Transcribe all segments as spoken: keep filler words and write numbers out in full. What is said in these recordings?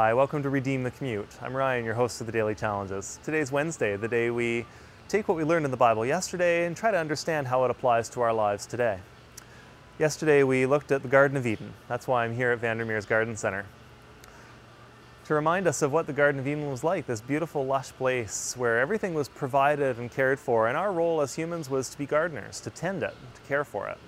Hi, welcome to Redeem the Commute. I'm Ryan, your host of the Daily Challenges. Today's Wednesday, the day we take what we learned in the Bible yesterday and try to understand how it applies to our lives today. Yesterday we looked at the Garden of Eden. That's why I'm here at Vandermeer's Garden Center. To remind us of what the Garden of Eden was like, this beautiful, lush place where everything was provided and cared for, and our role as humans was to be gardeners, to tend it, to care for it.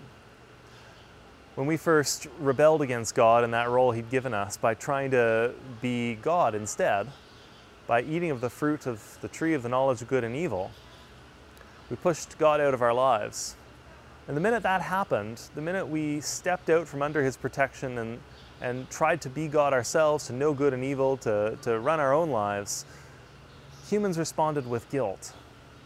When we first rebelled against God and that role He'd given us by trying to be God instead, by eating of the fruit of the tree of the knowledge of good and evil, we pushed God out of our lives. And the minute that happened, the minute we stepped out from under His protection and, and tried to be God ourselves, to know good and evil, to, to run our own lives, humans responded with guilt.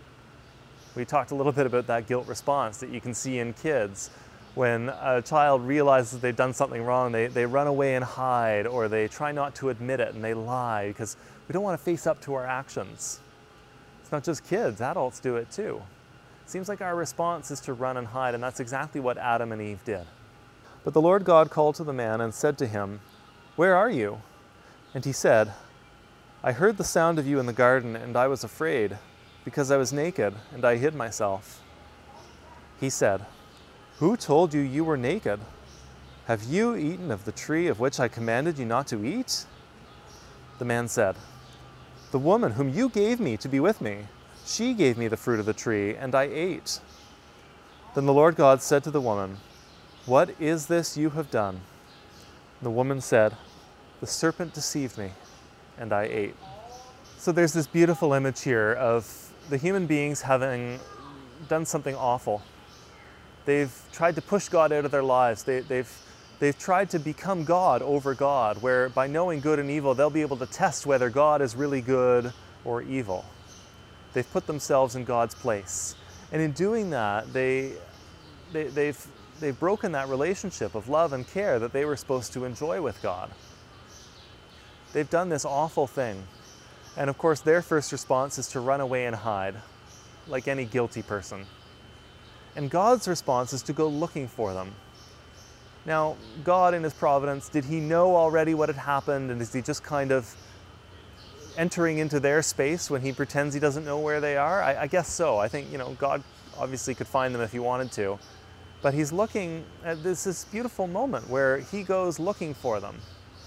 We talked a little bit about that guilt response that you can see in kids. When a child realizes they've done something wrong, they, they run away and hide, or they try not to admit it and they lie because we don't want to face up to our actions. It's not just kids, adults do it too. It seems like our response is to run and hide, and that's exactly what Adam and Eve did. But the Lord God called to the man and said to him, "Where are you?" And he said, "I heard the sound of you in the garden, and I was afraid, because I was naked, and I hid myself." He said, "Who told you you were naked? Have you eaten of the tree of which I commanded you not to eat?" The man said, "The woman whom you gave me to be with me, she gave me the fruit of the tree, and I ate." Then the Lord God said to the woman, "What is this you have done?" The woman said, "The serpent deceived me, and I ate." So there's this beautiful image here of the human beings having done something awful. They've tried to push God out of their lives. They, they've, they've tried to become God over God, where by knowing good and evil, they'll be able to test whether God is really good or evil. They've put themselves in God's place. And in doing that, they, they, they've, they've broken that relationship of love and care that they were supposed to enjoy with God. They've done this awful thing. And of course, their first response is to run away and hide, like any guilty person. And God's response is to go looking for them. Now, God in His providence, did He know already what had happened, and is He just kind of entering into their space when He pretends He doesn't know where they are? I, I guess so. I think, you know, God obviously could find them if He wanted to. But He's looking at this, this beautiful moment where He goes looking for them.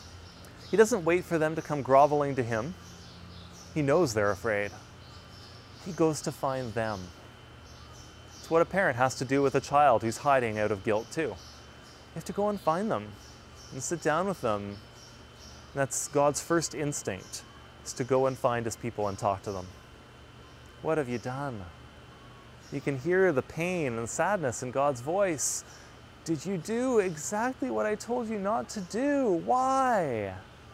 He doesn't wait for them to come groveling to Him. He knows they're afraid. He goes to find them. What a parent has to do with a child who's hiding out of guilt too. You have to go and find them and sit down with them. And that's God's first instinct, is to go and find His people and talk to them. What have you done? You can hear the pain and sadness in God's voice. Did you do exactly what I told you not to do? Why?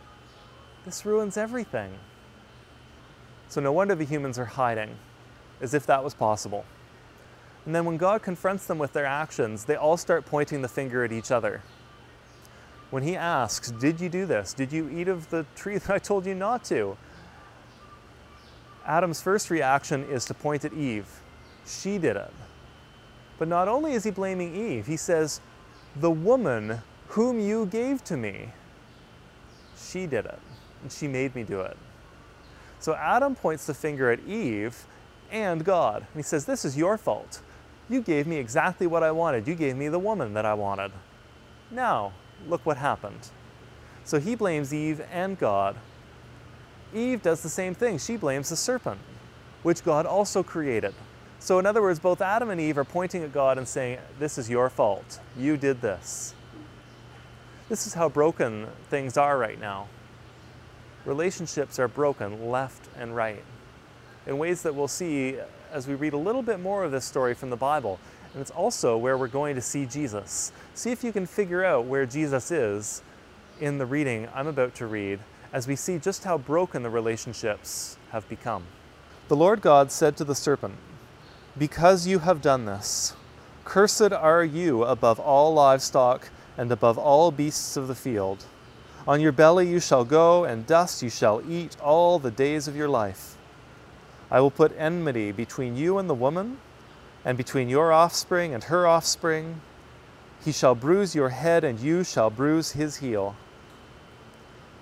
This ruins everything. So no wonder the humans are hiding, as if that was possible. And then when God confronts them with their actions, they all start pointing the finger at each other. When He asks, "Did you do this? Did you eat of the tree that I told you not to?" Adam's first reaction is to point at Eve. She did it. But not only is he blaming Eve, he says, "The woman whom you gave to me, she did it, and she made me do it." So Adam points the finger at Eve and God. And he says, "This is your fault. You gave me exactly what I wanted. You gave me the woman that I wanted. Now, look what happened." So he blames Eve and God. Eve does the same thing. She blames the serpent, which God also created. So in other words, both Adam and Eve are pointing at God and saying, "This is your fault. You did this." This is how broken things are right now. Relationships are broken left and right, in ways that we'll see as we read a little bit more of this story from the Bible. And it's also where we're going to see Jesus. See if you can figure out where Jesus is in the reading I'm about to read, as we see just how broken the relationships have become. The Lord God said to the serpent, "Because you have done this, cursed are you above all livestock and above all beasts of the field. On your belly you shall go, and dust you shall eat all the days of your life. I will put enmity between you and the woman, and between your offspring and her offspring. He shall bruise your head, and you shall bruise his heel."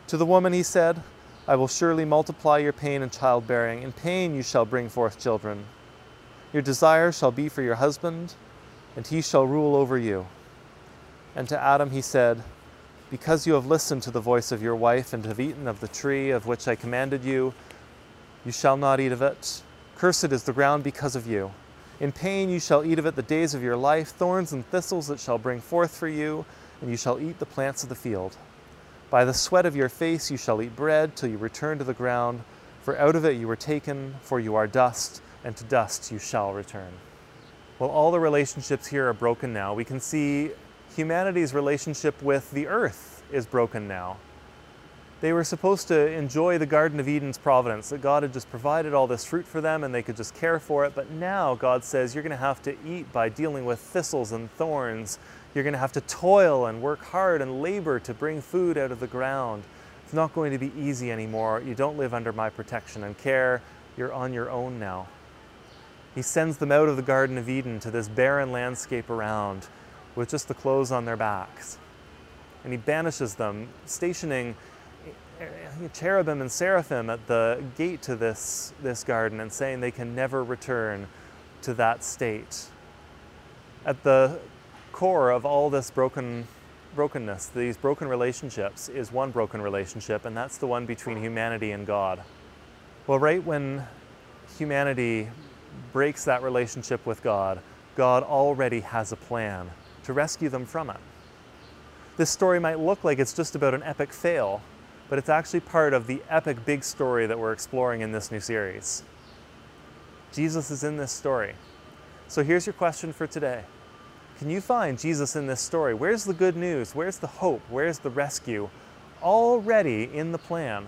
To the woman he said, I will surely multiply your pain in childbearing. In pain you shall bring forth children. Your desire shall be for your husband, and he shall rule over you. And to Adam he said, because you have listened to the voice of your wife and have eaten of the tree of which I commanded you, you shall not eat of it. Cursed is the ground because of you. In pain you shall eat of it the days of your life. Thorns and thistles it shall bring forth for you, and you shall eat the plants of the field. By the sweat of your face you shall eat bread till you return to the ground, for out of it you were taken, for you are dust, and to dust you shall return. Well, all the relationships here are broken now. We can see humanity's relationship with the earth is broken now. They were supposed to enjoy the Garden of Eden's providence, that God had just provided all this fruit for them and they could just care for it, but now God says you're going to have to eat by dealing with thistles and thorns. You're going to have to toil and work hard and labor to bring food out of the ground. It's not going to be easy anymore. You don't live under my protection and care. You're on your own now. He sends them out of the Garden of Eden to this barren landscape around with just the clothes on their backs. And he banishes them, stationing cherubim and seraphim at the gate to this, this garden and saying they can never return to that state. At the core of all this broken, brokenness, these broken relationships, is one broken relationship, and that's the one between humanity and God. Well, right when humanity breaks that relationship with God, God already has a plan to rescue them from it. This story might look like it's just about an epic fail, but it's actually part of the epic big story that we're exploring in this new series. Jesus is in this story. So here's your question for today. Can you find Jesus in this story? Where's the good news? Where's the hope? Where's the rescue? Already in the plan.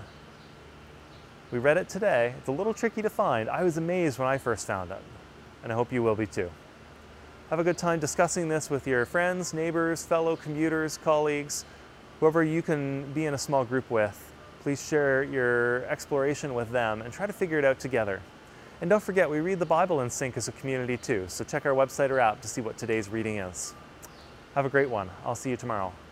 We read it today. It's a little tricky to find. I was amazed when I first found it, and I hope you will be too. Have a good time discussing this with your friends, neighbors, fellow commuters, colleagues, whoever you can be in a small group with. Please share your exploration with them and try to figure it out together. And don't forget, we read the Bible in sync as a community too, so check our website or app to see what today's reading is. Have a great one. I'll see you tomorrow.